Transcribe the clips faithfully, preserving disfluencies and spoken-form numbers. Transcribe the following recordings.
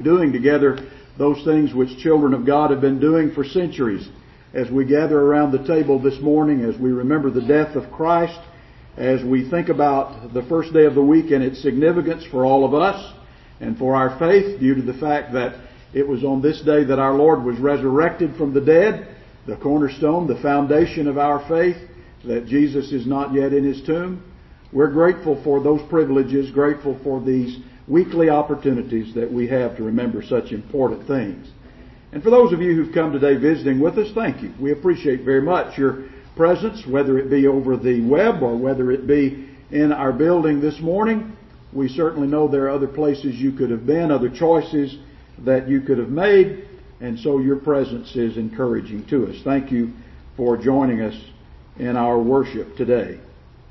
doing together those things which children of God have been doing for centuries. As we gather around the table this morning, as we remember the death of Christ, as we think about the first day of the week and its significance for all of us and for our faith, due to the fact that it was on this day that our Lord was resurrected from the dead, the cornerstone, the foundation of our faith, that Jesus is not yet in His tomb. We're grateful for those privileges, grateful for these weekly opportunities that we have to remember such important things. And for those of you who've come today visiting with us, thank you. We appreciate very much your presence, whether it be over the web or whether it be in our building this morning. We certainly know there are other places you could have been, other choices that you could have made, and so your presence is encouraging to us. Thank you for joining us in our worship today.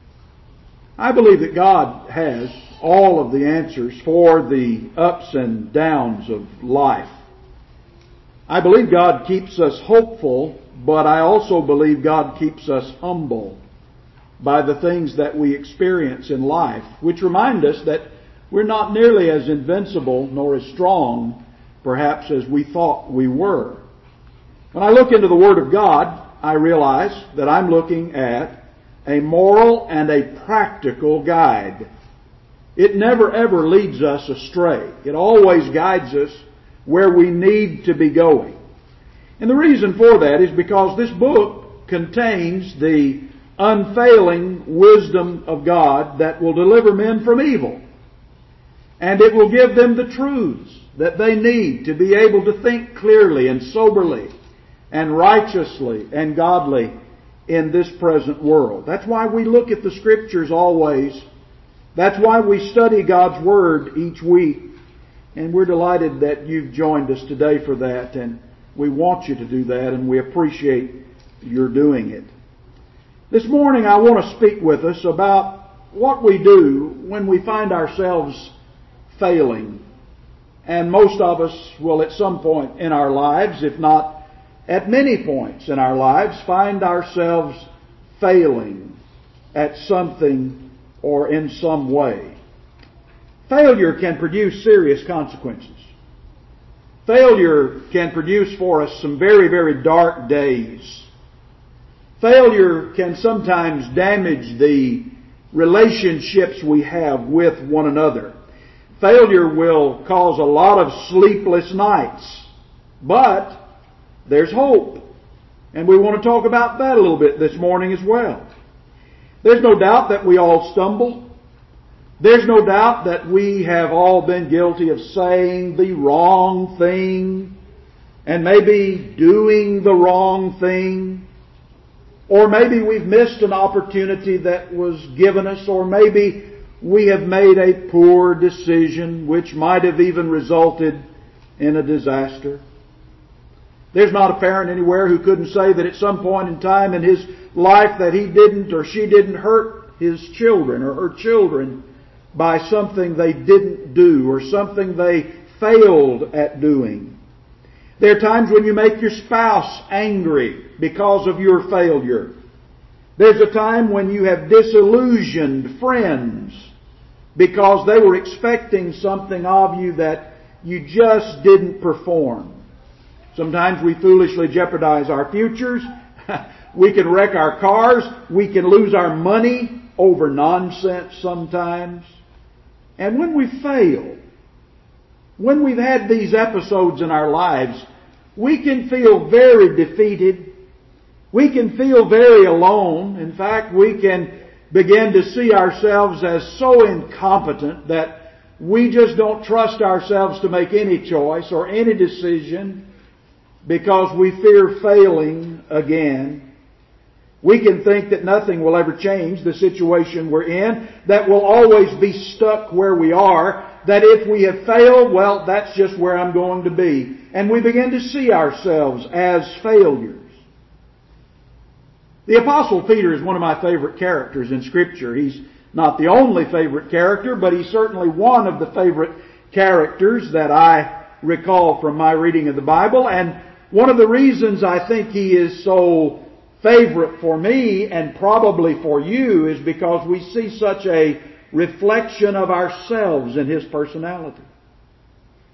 I believe that God has all of the answers for the ups and downs of life. I believe God keeps us hopeful, but I also believe God keeps us humble by the things that we experience in life, which remind us that we're not nearly as invincible nor as strong, perhaps, as we thought we were. When I look into the Word of God, I realize that I'm looking at a moral and a practical guide. It never ever leads us astray. It always guides us where we need to be going. And the reason for that is because this book contains the unfailing wisdom of God that will deliver men from evil. And it will give them the truths that they need to be able to think clearly and soberly and righteously and godly in this present world. That's why we look at the Scriptures always. That's why we study God's Word each week. And we're delighted that you've joined us today for that, and we want you to do that, and we appreciate your doing it. This morning I want to speak with us about what we do when we find ourselves failing. And most of us will at some point in our lives, if not at many points in our lives, find ourselves failing at something or in some way. Failure can produce serious consequences. Failure can produce for us some very, very dark days. Failure can sometimes damage the relationships we have with one another. Failure will cause a lot of sleepless nights. But there's hope. And we want to talk about that a little bit this morning as well. There's no doubt that we all stumble. There's no doubt that we have all been guilty of saying the wrong thing and maybe doing the wrong thing. Or maybe we've missed an opportunity that was given us, or maybe we have made a poor decision which might have even resulted in a disaster. There's not a parent anywhere who couldn't say that at some point in time in his life that he didn't or she didn't hurt his children or her children by something they didn't do or something they failed at doing. There are times when you make your spouse angry because of your failure. There's a time when you have disillusioned friends because they were expecting something of you that you just didn't perform. Sometimes we foolishly jeopardize our futures. We can wreck our cars. We can lose our money over nonsense sometimes. And when we fail, when we've had these episodes in our lives, we can feel very defeated. We can feel very alone. In fact, we can begin to see ourselves as so incompetent that we just don't trust ourselves to make any choice or any decision because we fear failing again. We can think that nothing will ever change the situation we're in, that we'll always be stuck where we are, that if we have failed, well, that's just where I'm going to be. And we begin to see ourselves as failures. The Apostle Peter is one of my favorite characters in Scripture. He's not the only favorite character, but he's certainly one of the favorite characters that I recall from my reading of the Bible. And one of the reasons I think he is so favorite for me and probably for you is because we see such a reflection of ourselves in his personality.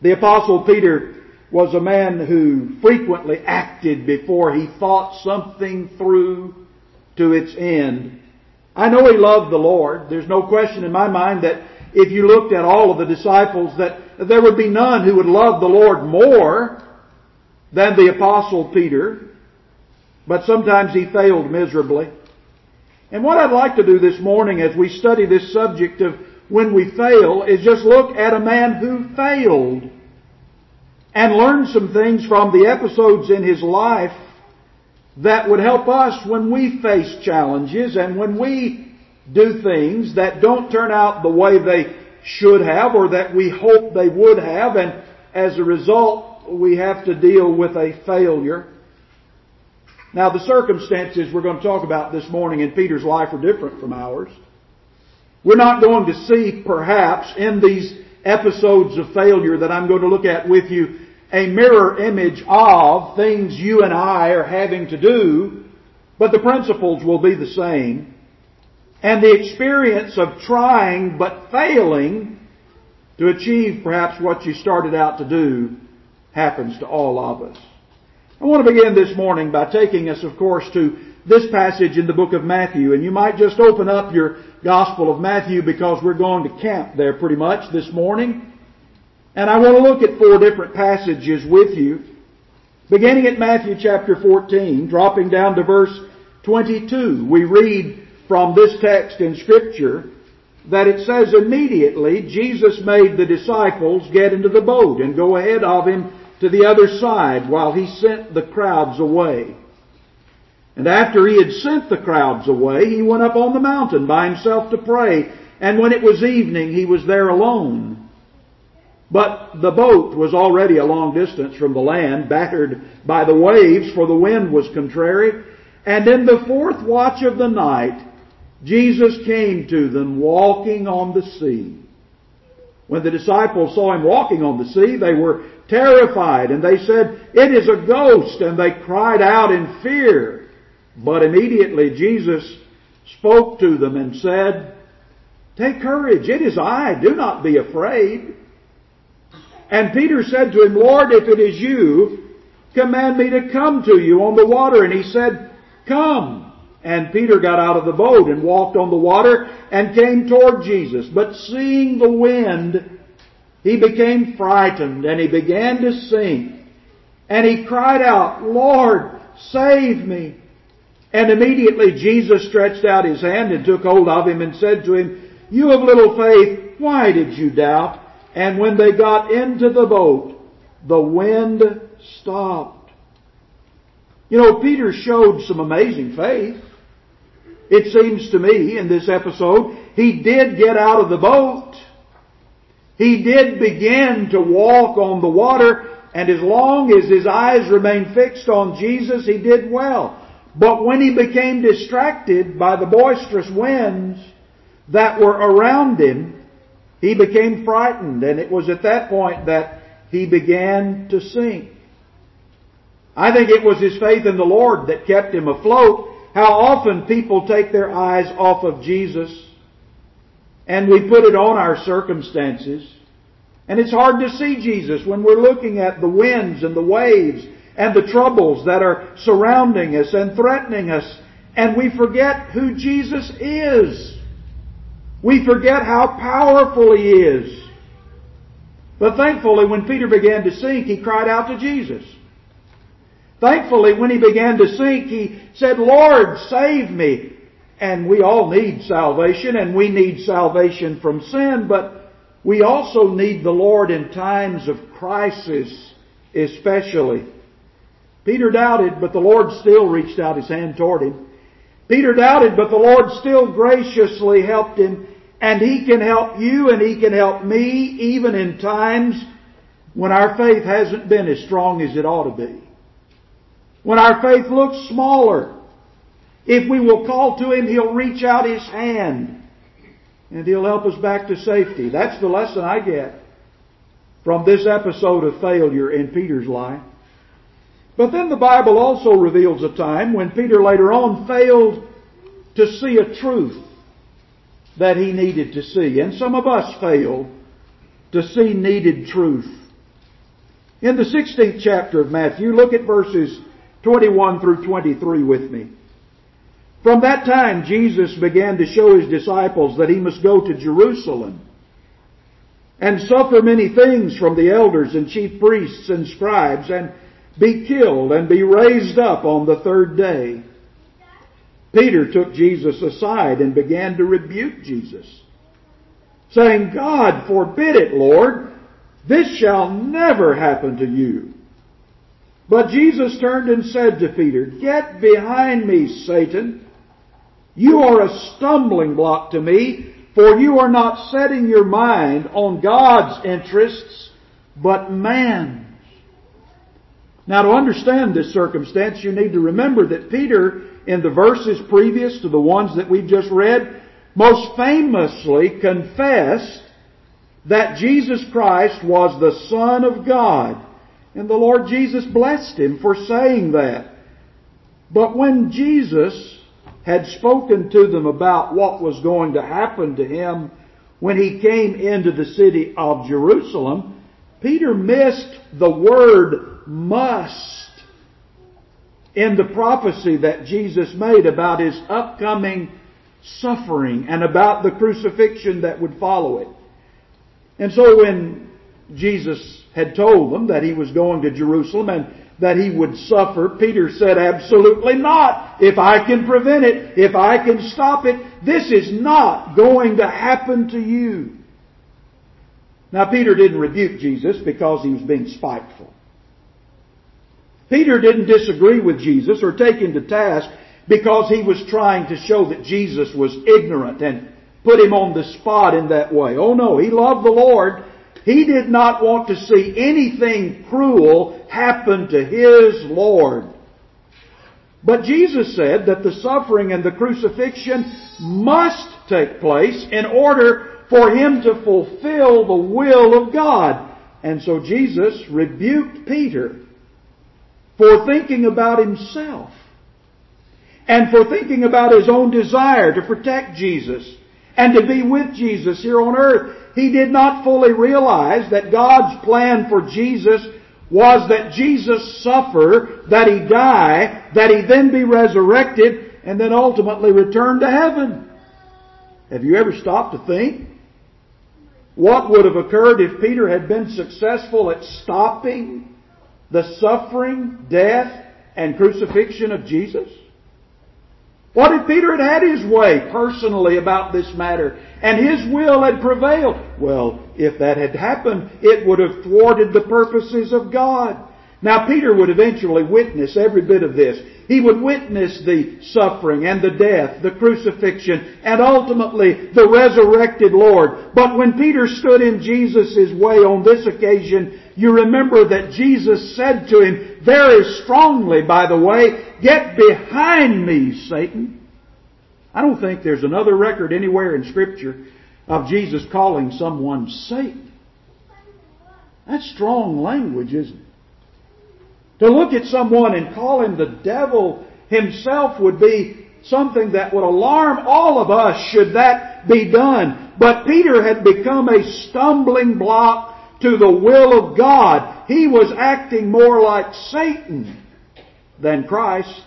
The Apostle Peter was a man who frequently acted before he thought something through to its end. I know he loved the Lord. There's no question in my mind that if you looked at all of the disciples, that there would be none who would love the Lord more than the Apostle Peter. But sometimes he failed miserably. And what I'd like to do this morning as we study this subject of when we fail is just look at a man who failed and learn some things from the episodes in his life that would help us when we face challenges and when we do things that don't turn out the way they should have or that we hope they would have, and as a result we have to deal with a failure. Now, the circumstances we're going to talk about this morning in Peter's life are different from ours. We're not going to see, perhaps, in these episodes of failure that I'm going to look at with you, a mirror image of things you and I are having to do, but the principles will be the same. And the experience of trying but failing to achieve perhaps what you started out to do happens to all of us. I want to begin this morning by taking us, of course, to this passage in the book of Matthew. And you might just open up your Gospel of Matthew because we're going to camp there pretty much this morning. And I want to look at four different passages with you. Beginning at Matthew chapter fourteen, dropping down to verse twenty-two, we read from this text in Scripture that it says, immediately Jesus made the disciples get into the boat and go ahead of him to the other side while he sent the crowds away. And after he had sent the crowds away, he went up on the mountain by himself to pray. And when it was evening, he was there alone. But the boat was already a long distance from the land, battered by the waves, for the wind was contrary. And in the fourth watch of the night, Jesus came to them walking on the sea. When the disciples saw him walking on the sea, they were terrified, and they said, "It is a ghost," and they cried out in fear. But immediately Jesus spoke to them and said, "Take courage, it is I, do not be afraid." And Peter said to him, "Lord, if it is you, command me to come to you on the water." And he said, "Come." And Peter got out of the boat and walked on the water and came toward Jesus. But seeing the wind, he became frightened and he began to sink. And he cried out, "Lord, save me." And immediately Jesus stretched out his hand and took hold of him and said to him, "You of little faith, why did you doubt?" And when they got into the boat, the wind stopped. You know, Peter showed some amazing faith. It seems to me in this episode, he did get out of the boat. He did begin to walk on the water, and as long as his eyes remained fixed on Jesus, he did well. But when he became distracted by the boisterous winds that were around him, he became frightened, and it was at that point that he began to sink. I think it was his faith in the Lord that kept him afloat. How often people take their eyes off of Jesus and we put it on our circumstances. And it's hard to see Jesus when we're looking at the winds and the waves and the troubles that are surrounding us and threatening us. And we forget who Jesus is. We forget how powerful He is. But thankfully, when Peter began to sink, he cried out to Jesus. Thankfully, when he began to sink, he said, "Lord, save me." And we all need salvation, and we need salvation from sin, but we also need the Lord in times of crisis, especially. Peter doubted, but the Lord still reached out His hand toward him. Peter doubted, but the Lord still graciously helped him. And He can help you and He can help me even in times when our faith hasn't been as strong as it ought to be. When our faith looks smaller. If we will call to Him, He'll reach out His hand and He'll help us back to safety. That's the lesson I get from this episode of failure in Peter's life. But then the Bible also reveals a time when Peter later on failed to see a truth that he needed to see. And some of us fail to see needed truth In the sixteenth chapter of Matthew, look at verses twenty-one through twenty-three with me. From that time, Jesus began to show His disciples that He must go to Jerusalem and suffer many things from the elders and chief priests and scribes, and be killed and be raised up on the third day. Peter took Jesus aside and began to rebuke Jesus, saying, God forbid it, Lord, this shall never happen to you. But Jesus turned and said to Peter, Get behind me, Satan. You are a stumbling block to me, for you are not setting your mind on God's interests, but man's. Now, to understand this circumstance, you need to remember that Peter, in the verses previous to the ones that we've just read, most famously confessed that Jesus Christ was the Son of God. And the Lord Jesus blessed him for saying that. But when Jesus had spoken to them about what was going to happen to him when he came into the city of Jerusalem, Peter missed the word must in the prophecy that Jesus made about His upcoming suffering and about the crucifixion that would follow it. And so when Jesus had told them that He was going to Jerusalem and that He would suffer, Peter said, absolutely not. If I can prevent it, if I can stop it, this is not going to happen to you. Now, Peter didn't rebuke Jesus because he was being spiteful. Peter didn't disagree with Jesus or take Him to task because he was trying to show that Jesus was ignorant and put Him on the spot in that way. Oh no, he loved the Lord. He did not want to see anything cruel happen to His Lord. But Jesus said that the suffering and the crucifixion must take place in order for Him to fulfill the will of God. And so Jesus rebuked Peter for thinking about himself and for thinking about his own desire to protect Jesus and to be with Jesus here on earth. He did not fully realize that God's plan for Jesus was that Jesus suffer, that He die, that He then be resurrected, and then ultimately return to heaven. Have you ever stopped to think what would have occurred if Peter had been successful at stopping the suffering, death, and crucifixion of Jesus? What if Peter had had his way personally about this matter and his will had prevailed? Well, if that had happened, it would have thwarted the purposes of God. Now, Peter would eventually witness every bit of this. He would witness the suffering and the death, the crucifixion, and ultimately the resurrected Lord. But when Peter stood in Jesus' way on this occasion, you remember that Jesus said to him very strongly, by the way, Get behind me, Satan. I don't think there's another record anywhere in Scripture of Jesus calling someone Satan. That's strong language, isn't it? To look at someone and call him the devil himself would be something that would alarm all of us should that be done. But Peter had become a stumbling block to the will of God. He was acting more like Satan than Christ.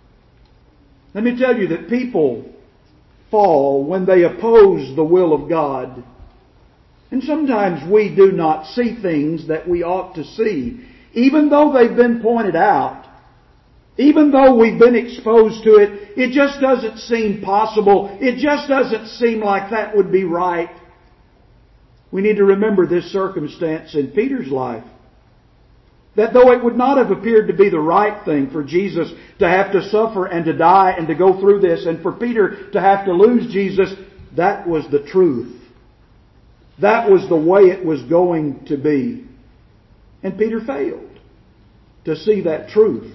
Let me tell you that people fall when they oppose the will of God. And sometimes we do not see things that we ought to see. Even though they've been pointed out, even though we've been exposed to it, it just doesn't seem possible. It just doesn't seem like that would be right. We need to remember this circumstance in Peter's life. That though it would not have appeared to be the right thing for Jesus to have to suffer and to die and to go through this, and for Peter to have to lose Jesus, that was the truth. That was the way it was going to be. And Peter failed to see that truth.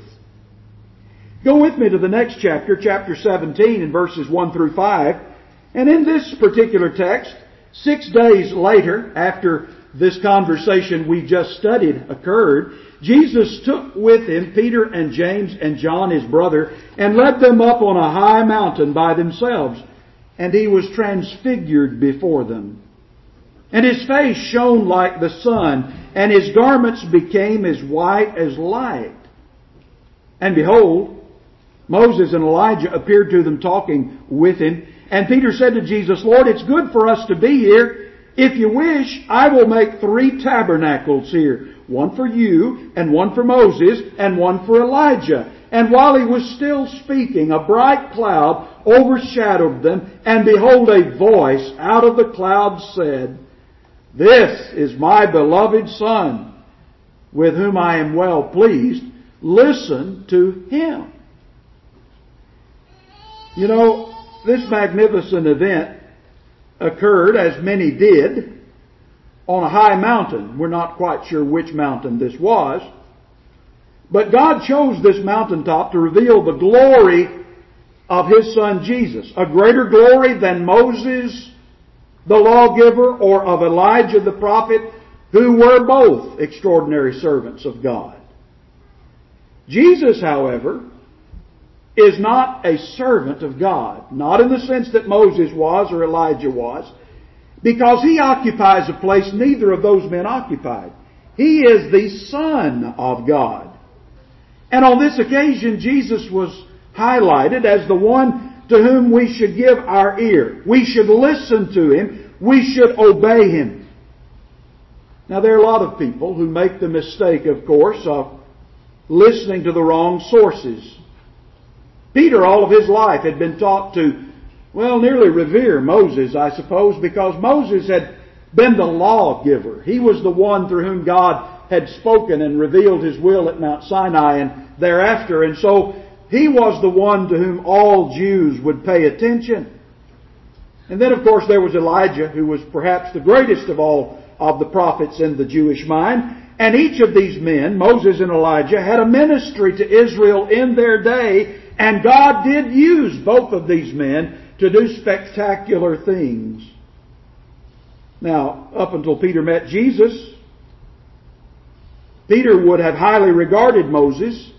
Go with me to the next chapter, chapter seventeen, in verses one through five. And in this particular text, six days later, after this conversation we just studied occurred, Jesus took with Him Peter and James and John, his brother, and led them up on a high mountain by themselves. And He was transfigured before them. And his face shone like the sun, and his garments became as white as light. And behold, Moses and Elijah appeared to them talking with him. And Peter said to Jesus, Lord, it's good for us to be here. If you wish, I will make three tabernacles here. One for you, and one for Moses, and one for Elijah. And while he was still speaking, a bright cloud overshadowed them, and behold, a voice out of the cloud said, This is my beloved Son, with whom I am well pleased. Listen to him. You know, this magnificent event occurred, as many did, on a high mountain. We're not quite sure which mountain this was. But God chose this mountaintop to reveal the glory of His Son Jesus. A greater glory than Moses, the lawgiver, or of Elijah the prophet, who were both extraordinary servants of God. Jesus, however, is not a servant of God. Not in the sense that Moses was or Elijah was. Because He occupies a place neither of those men occupied. He is the Son of God. And on this occasion, Jesus was highlighted as the one to whom we should give our ear. We should listen to Him. We should obey Him. Now, there are a lot of people who make the mistake, of course, of listening to the wrong sources. Peter, all of his life, had been taught to, well, nearly revere Moses, I suppose, because Moses had been the lawgiver. He was the one through whom God had spoken and revealed His will at Mount Sinai and thereafter. And so he was the one to whom all Jews would pay attention. And then, of course, there was Elijah, who was perhaps the greatest of all of the prophets in the Jewish mind. And each of these men, Moses and Elijah, had a ministry to Israel in their day. And God did use both of these men to do spectacular things. Now, up until Peter met Jesus, Peter would have highly regarded Moses.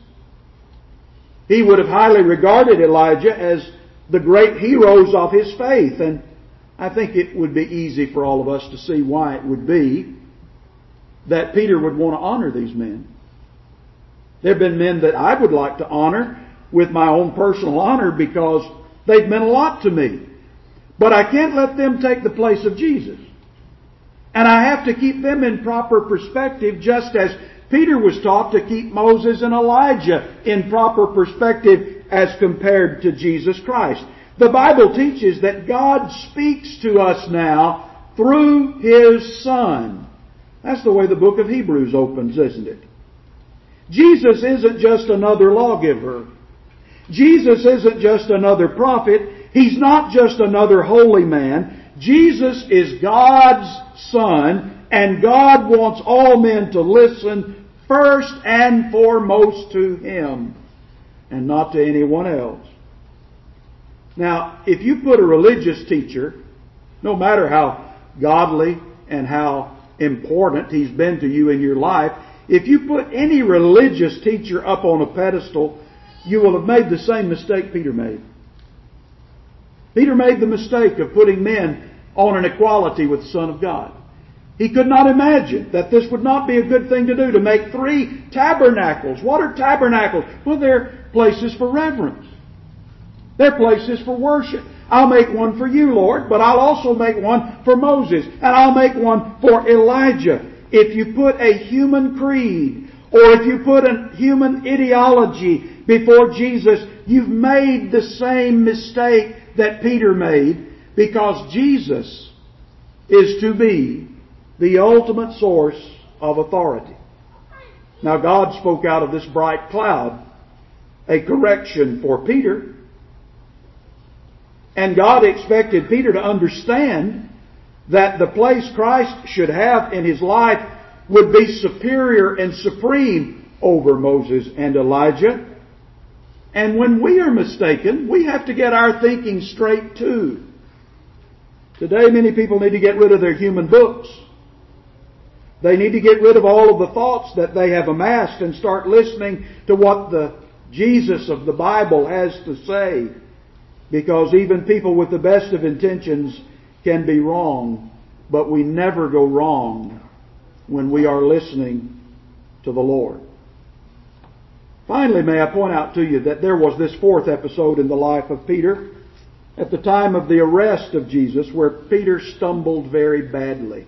He would have highly regarded Elijah as the great heroes of his faith. And I think it would be easy for all of us to see why it would be that Peter would want to honor these men. There have been men that I would like to honor with my own personal honor because they've meant a lot to me. But I can't let them take the place of Jesus. And I have to keep them in proper perspective, just as Peter was taught to keep Moses and Elijah in proper perspective as compared to Jesus Christ. The Bible teaches that God speaks to us now through His Son. That's the way the book of Hebrews opens, isn't it? Jesus isn't just another lawgiver. Jesus isn't just another prophet. He's not just another holy man. Jesus is God's Son, and God wants all men to listen first and foremost to Him, and not to anyone else. Now, if you put a religious teacher, no matter how godly and how important he's been to you in your life, if you put any religious teacher up on a pedestal, you will have made the same mistake Peter made. Peter made the mistake of putting men on an equality with the Son of God. He could not imagine that this would not be a good thing to do, to make three tabernacles. What are tabernacles? Well, they're places for reverence. They're places for worship. I'll make one for you, Lord, but I'll also make one for Moses, and I'll make one for Elijah. If you put a human creed, or if you put a human ideology before Jesus, you've made the same mistake that Peter made, because Jesus is to be the ultimate source of authority. Now, God spoke out of this bright cloud a correction for Peter. And God expected Peter to understand that the place Christ should have in his life would be superior and supreme over Moses and Elijah. And when we are mistaken, we have to get our thinking straight too. Today, many people need to get rid of their human books. They need to get rid of all of the thoughts that they have amassed and start listening to what the Jesus of the Bible has to say. Because even people with the best of intentions can be wrong but we never go wrong when we are listening to the Lord. Finally, may I point out to you that there was this fourth episode in the life of Peter at the time of the arrest of Jesus where Peter stumbled very badly.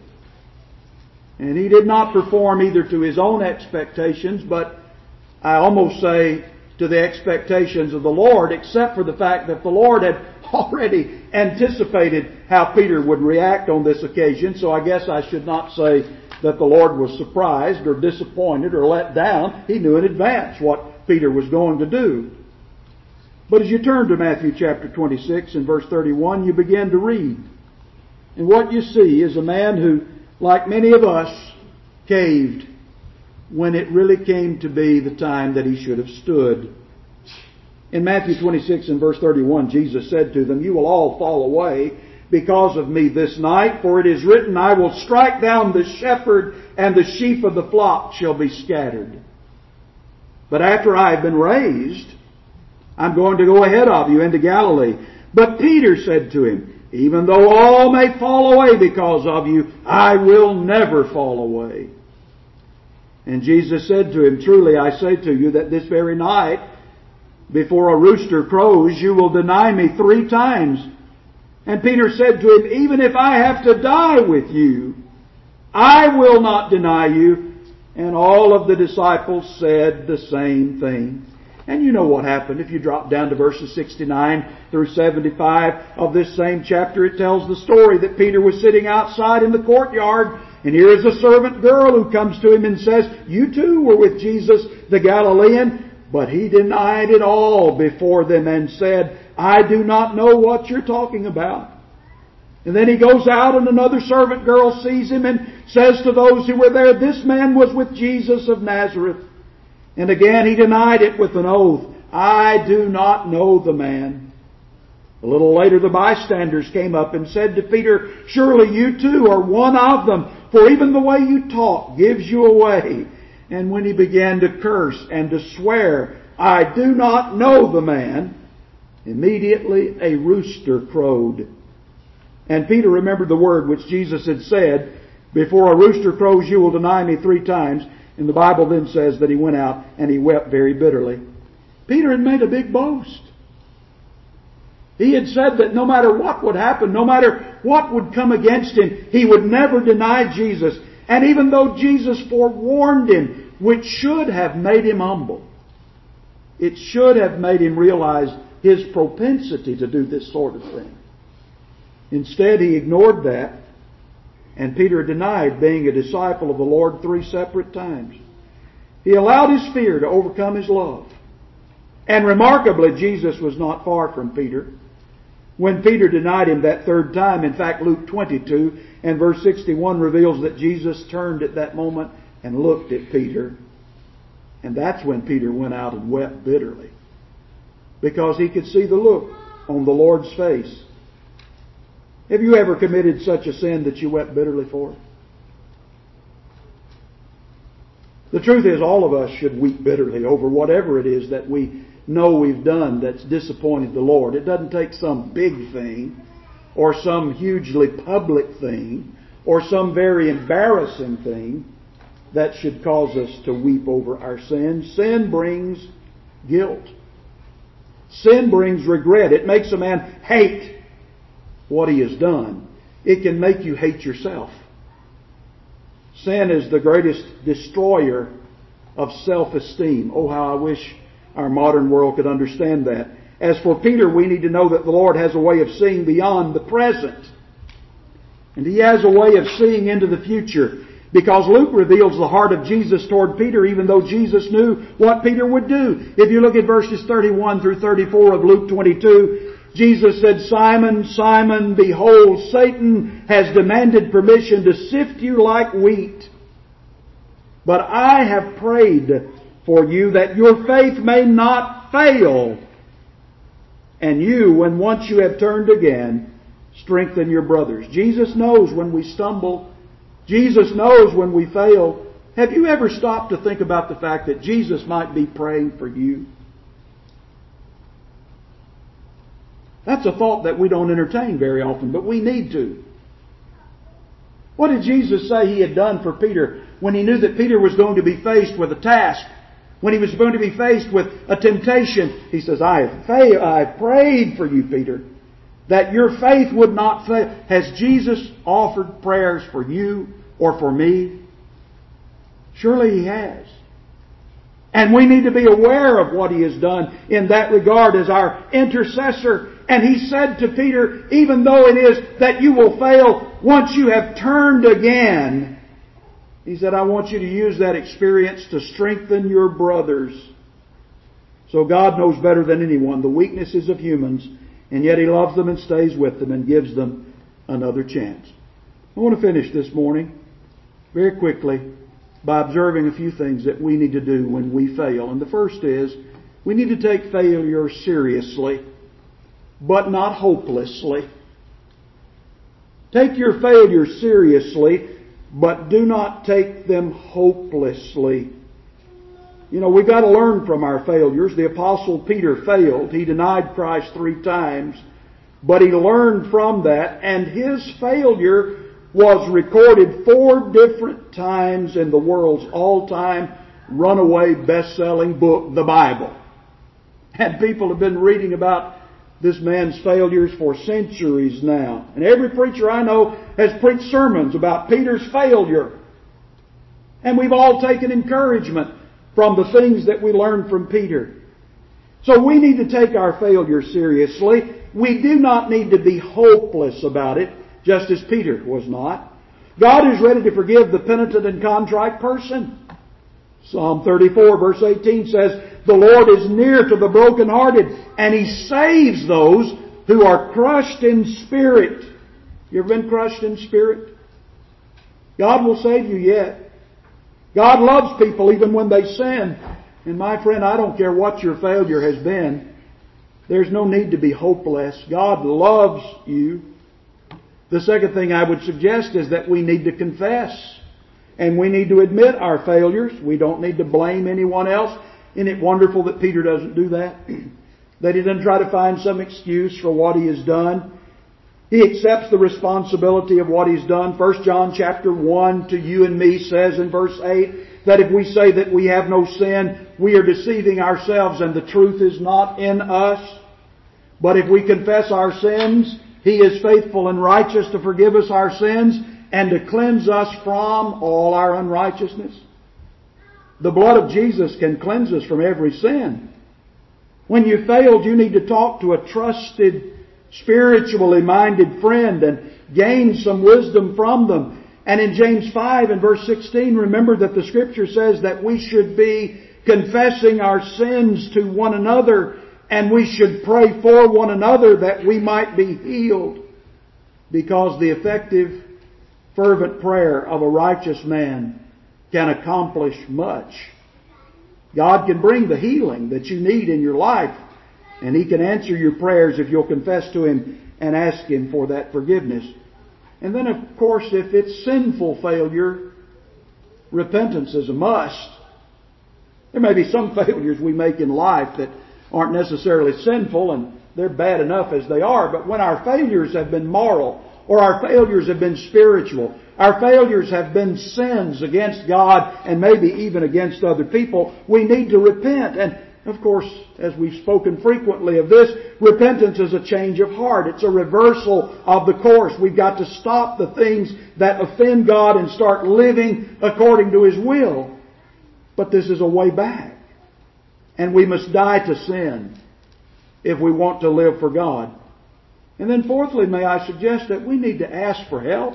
And he did not perform either to his own expectations, but I almost say to the expectations of the Lord, except for the fact that the Lord had already anticipated how Peter would react on this occasion. So I guess I should not say that the Lord was surprised or disappointed or let down. He knew in advance what Peter was going to do. But as you turn to Matthew chapter twenty-six and verse thirty-one, you begin to read. And what you see is a man who, like many of us, caved when it really came to be the time that he should have stood. In Matthew twenty-six and verse thirty-one, Jesus said to them, "You will all fall away because of me this night, for it is written, I will strike down the shepherd, and the sheep of the flock shall be scattered. But after I have been raised, I'm going to go ahead of you into Galilee." But Peter said to him, "Even though all may fall away because of you, I will never fall away." And Jesus said to him, "Truly I say to you that this very night, before a rooster crows, you will deny me three times." And Peter said to him, "Even if I have to die with you, I will not deny you." And all of the disciples said the same thing. And you know what happened. If you drop down to verses sixty-nine through seventy-five of this same chapter, it tells the story that Peter was sitting outside in the courtyard, and here is a servant girl who comes to him and says, "You too were with Jesus the Galilean." But he denied it all before them and said, "I do not know what you're talking about." And then he goes out and another servant girl sees him and says to those who were there, "This man was with Jesus of Nazareth." And again he denied it with an oath, "I do not know the man." A little later the bystanders came up and said to Peter, "Surely you too are one of them, for even the way you talk gives you away." And when he began to curse and to swear, "I do not know the man," immediately a rooster crowed. And Peter remembered the word which Jesus had said, "Before a rooster crows, you will deny me three times." And the Bible then says that he went out and he wept very bitterly. Peter had made a big boast. He had said that no matter what would happen, no matter what would come against him, he would never deny Jesus. And even though Jesus forewarned him, which should have made him humble, it should have made him realize his propensity to do this sort of thing. Instead, he ignored that, and Peter denied being a disciple of the Lord three separate times. He allowed his fear to overcome his love. And remarkably, Jesus was not far from Peter. When Peter denied him that third time, in fact, Luke twenty-two and verse sixty-one reveals that Jesus turned at that moment and looked at Peter. And that's when Peter went out and wept bitterly, because he could see the look on the Lord's face. Have you ever committed such a sin that you wept bitterly for? The truth is, all of us should weep bitterly over whatever it is that we know we've done that's disappointed the Lord. It doesn't take some big thing, or some hugely public thing, or some very embarrassing thing that should cause us to weep over our sins. Sin brings guilt. Sin brings regret. It makes a man hate what he has done. It can make you hate yourself. Sin is the greatest destroyer of self-esteem. Oh, how I wish our modern world could understand that. As for Peter, we need to know that the Lord has a way of seeing beyond the present. And He has a way of seeing into the future. Because Luke reveals the heart of Jesus toward Peter, even though Jesus knew what Peter would do. If you look at verses thirty-one through thirty-four of Luke twenty-two, Jesus said, "Simon, Simon, behold, Satan has demanded permission to sift you like wheat. But I have prayed for you that your faith may not fail. And you, when once you have turned again, strengthen your brothers." Jesus knows when we stumble. Jesus knows when we fail. Have you ever stopped to think about the fact that Jesus might be praying for you? That's a thought that we don't entertain very often, but we need to. What did Jesus say He had done for Peter when He knew that Peter was going to be faced with a task? When he was going to be faced with a temptation, He says, I have, fa- I have prayed for you, Peter, that your faith would not fail. Has Jesus offered prayers for you or for me? Surely He has. And we need to be aware of what He has done in that regard as our intercessor. And He said to Peter, even though it is that you will fail, once you have turned again, He said, I want you to use that experience to strengthen your brothers. So God knows better than anyone the weaknesses of humans, and yet He loves them and stays with them and gives them another chance. I want to finish this morning very quickly by observing a few things that we need to do when we fail. And the first is, we need to take failure seriously, but not hopelessly. Take your failure seriously, but do not take them hopelessly. You know, we've got to learn from our failures. The Apostle Peter failed. He denied Christ three times, but he learned from that, and his failure was recorded four different times in the world's all-time runaway best-selling book, the Bible. And people have been reading about this man's failures for centuries now. And every preacher I know has preached sermons about Peter's failure. And we've all taken encouragement from the things that we learned from Peter. So we need to take our failure seriously. We do not need to be hopeless about it, just as Peter was not. God is ready to forgive the penitent and contrite person. Psalm thirty-four verse eighteen says, the Lord is near to the brokenhearted, and He saves those who are crushed in spirit. You ever been crushed in spirit? God will save you yet. God loves people even when they sin. And my friend, I don't care what your failure has been. There's no need to be hopeless. God loves you. The second thing I would suggest is that we need to confess. And we need to admit our failures. We don't need to blame anyone else. Isn't it wonderful that Peter doesn't do that? That he doesn't try to find some excuse for what he has done. He accepts the responsibility of what he's done. First John chapter one to you and me says in verse eight that if we say that we have no sin, we are deceiving ourselves and the truth is not in us. But if we confess our sins, He is faithful and righteous to forgive us our sins and to cleanse us from all our unrighteousness. The blood of Jesus can cleanse us from every sin. When you failed, you need to talk to a trusted, spiritually minded friend and gain some wisdom from them. And in James five and verse sixteen, remember that the Scripture says that we should be confessing our sins to one another, and we should pray for one another that we might be healed. Because the effective, fervent prayer of a righteous man can accomplish much. God can bring the healing that you need in your life, and He can answer your prayers if you'll confess to Him and ask Him for that forgiveness. And then, of course, if it's sinful failure, repentance is a must. There may be some failures we make in life that aren't necessarily sinful, and they're bad enough as they are, but when our failures have been moral, or our failures have been spiritual, our failures have been sins against God and maybe even against other people, we need to repent. And of course, as we've spoken frequently of this, repentance is a change of heart. It's a reversal of the course. We've got to stop the things that offend God and start living according to His will. But this is a way back. And we must die to sin if we want to live for God. And then fourthly, may I suggest that we need to ask for help.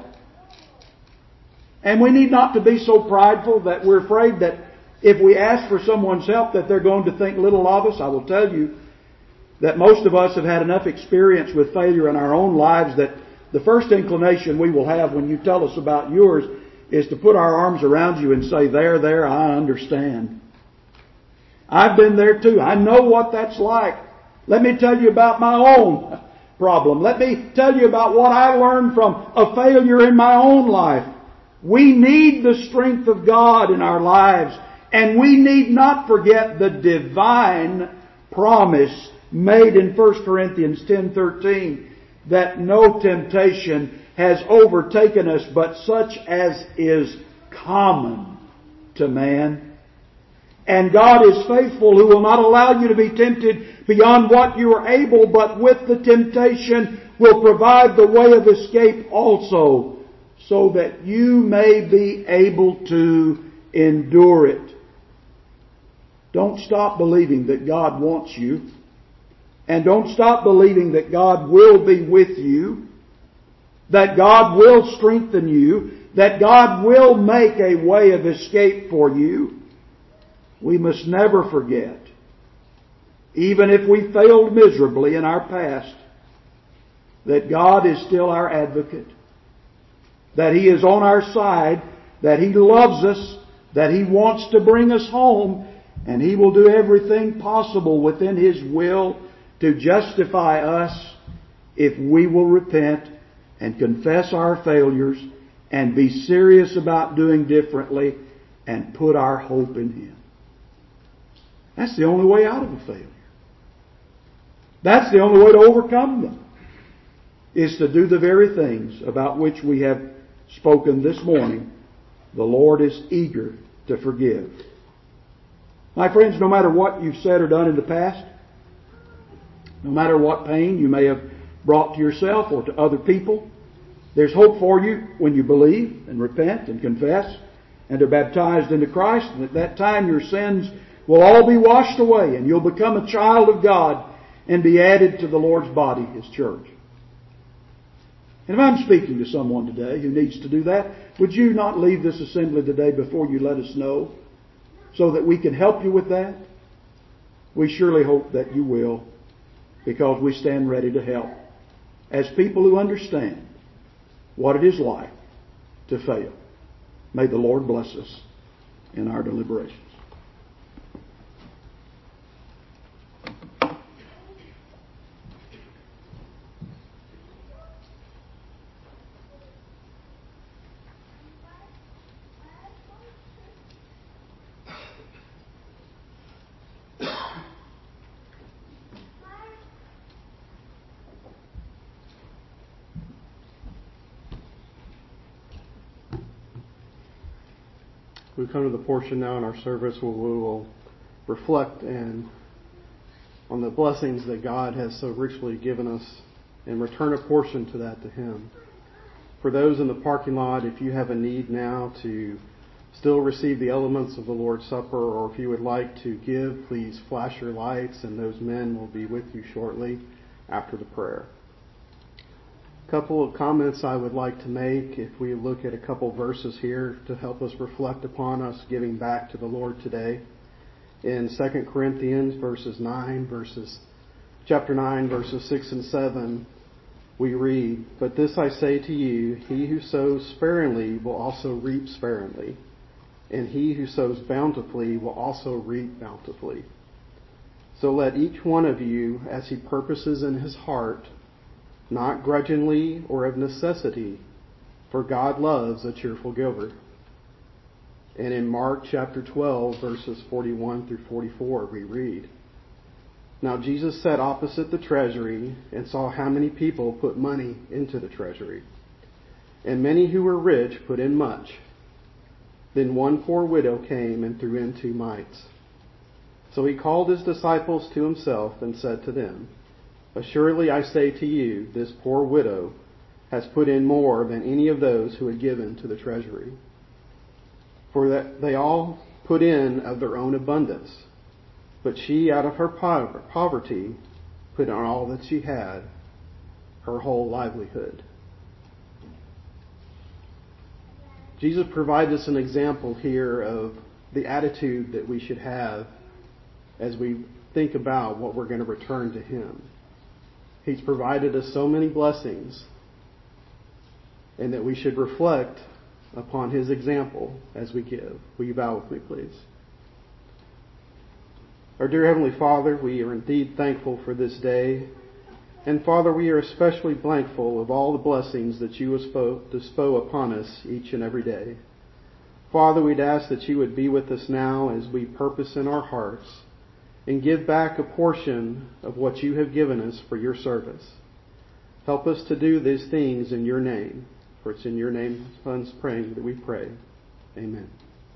And we need not to be so prideful that we're afraid that if we ask for someone's help that they're going to think little of us. I will tell you that most of us have had enough experience with failure in our own lives that the first inclination we will have when you tell us about yours is to put our arms around you and say, there, there, I understand. I've been there too. I know what that's like. Let me tell you about my own problem. Let me tell you about what I learned from a failure in my own life. We need the strength of God in our lives, and we need not forget the divine promise made in First Corinthians ten thirteen that no temptation has overtaken us, but such as is common to man. And God is faithful, who will not allow you to be tempted beyond what you are able, but with the temptation will provide the way of escape also, so that you may be able to endure it. Don't stop believing that God wants you. And don't stop believing that God will be with you. That God will strengthen you. That God will make a way of escape for you. We must never forget, even if we failed miserably in our past, that God is still our advocate. That He is on our side. That He loves us. That He wants to bring us home. And He will do everything possible within His will to justify us if we will repent and confess our failures and be serious about doing differently and put our hope in Him. That's the only way out of a failure. That's the only way to overcome them, is to do the very things about which we have spoken this morning. The Lord is eager to forgive. My friends, no matter what you've said or done in the past, no matter what pain you may have brought to yourself or to other people, there's hope for you when you believe and repent and confess and are baptized into Christ. And at that time your sins will all be washed away and you'll become a child of God and be added to the Lord's body, His church. And if I'm speaking to someone today who needs to do that, would you not leave this assembly today before you let us know, so that we can help you with that? We surely hope that you will, because we stand ready to help as people who understand what it is like to fail. May the Lord bless us in our deliberations. We come to the portion now in our service where we will reflect and on the blessings that God has so richly given us and return a portion to that to Him. For those in the parking lot, if you have a need now to still receive the elements of the Lord's Supper, or if you would like to give, please flash your lights and those men will be with you shortly after the prayer. A couple of comments I would like to make if we look at a couple verses here to help us reflect upon us giving back to the Lord today. In Second Corinthians verses nine, verses chapter nine, verses six and seven, we read, "But this I say to you, he who sows sparingly will also reap sparingly, and he who sows bountifully will also reap bountifully. So let each one of you, as he purposes in his heart, not grudgingly or of necessity, for God loves a cheerful giver." And in Mark chapter twelve, verses forty-one through forty-four, we read, "Now Jesus sat opposite the treasury and saw how many people put money into the treasury. And many who were rich put in much. Then one poor widow came and threw in two mites. So he called his disciples to himself and said to them, Assuredly I say to you, this poor widow has put in more than any of those who had given to the treasury. For that they all put in of their own abundance, but she out of her poverty put in all that she had, her whole livelihood." Jesus provides us an example here of the attitude that we should have as we think about what we're going to return to Him. He's provided us so many blessings, and that we should reflect upon His example as we give. Will you bow with me, please? Our dear Heavenly Father, we are indeed thankful for this day. And Father, we are especially thankful of all the blessings that you bestow upon us each and every day. Father, we'd ask that you would be with us now as we purpose in our hearts and give back a portion of what you have given us for your service. Help us to do these things in your name. For it's in your name, Son's praying, that we pray. Amen.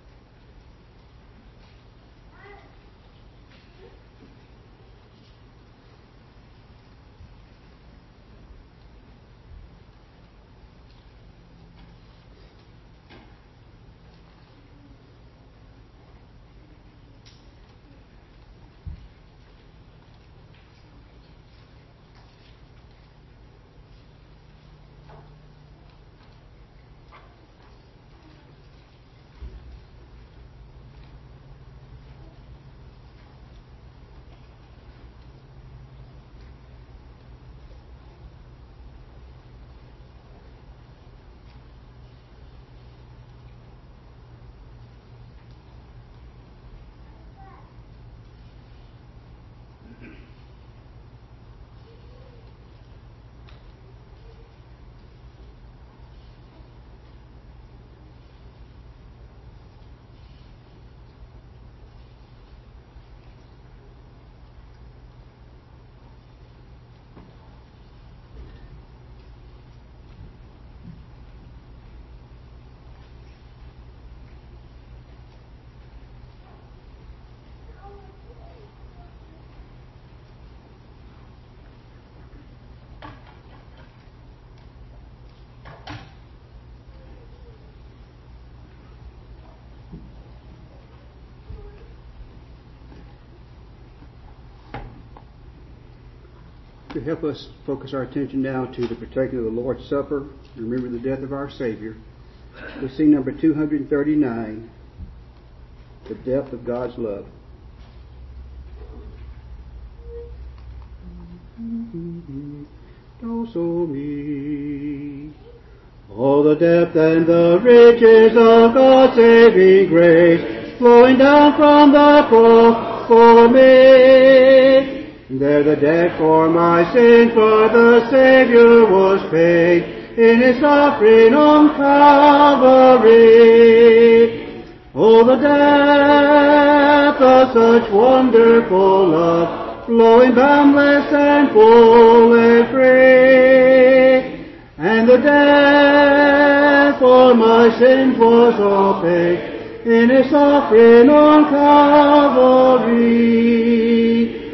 To help us focus our attention now to the partaking of the Lord's Supper, remember the death of our Savior, we'll sing number two thirty-nine, The Depth of God's Love. Also me. Oh, the depth and the riches of God's saving grace, flowing down from the cross for me. There the debt for my sin for the Savior was paid in His offering on Calvary. Oh, the depth of such wonderful love, flowing boundless and full and free. And the debt for my sins was all paid in His offering on Calvary.